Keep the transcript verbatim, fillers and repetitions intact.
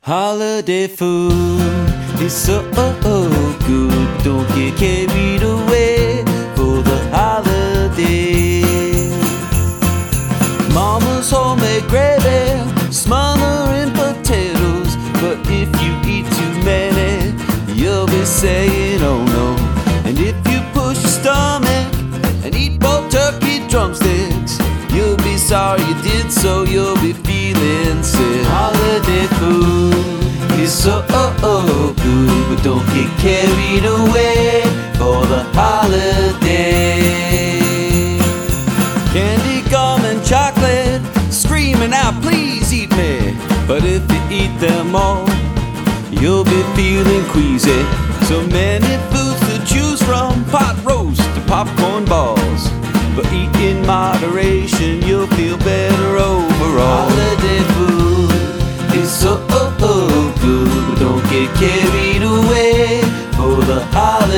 Holiday food is so good. Don't get carried away for the holiday. Mama's homemade gravy, smothering potatoes. But if you eat too many, you'll be saying oh no. And if you push your stomach and eat both turkey drumsticks, you'll be sorry you did so, you'll be feeling sick. Holiday food is so good, but don't get carried away for the holiday. Candy, gum and chocolate, screaming out please eat me. But if you eat them all, you'll be feeling queasy. So many foods to choose from, pot roast to popcorn balls. But eat in moderation, you'll feel better overall. Holiday food is so good, but don't get carried away for the holiday.